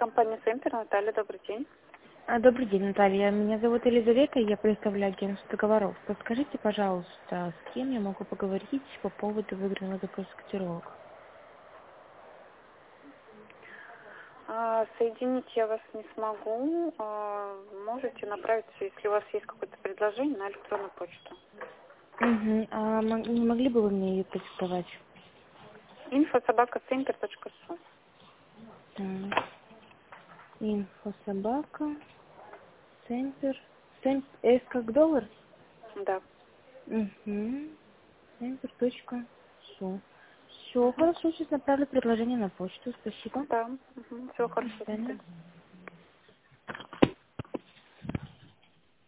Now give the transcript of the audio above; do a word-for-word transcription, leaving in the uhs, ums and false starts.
Компания «Центр», Наталья, добрый день. А, Добрый день, Наталья. Меня зовут Елизавета, я представляю агентство договоров. Подскажите, пожалуйста, с кем я могу поговорить по поводу выигранного запроса котировок? А, Соединить я вас не смогу. А, Можете направить, если у вас есть какое-то предложение, на электронную почту. Угу. А мо- не могли бы вы мне ее продиктовать? инфо собака центр точка су. Так. Инфо собака. Центр. Центр. С как доллар? Да. Угу. Центр точка су. Все, Мгм. хорошо, сейчас направлю предложение на почту. Спасибо. Да. Всего До хорошего. До свидания. свидания.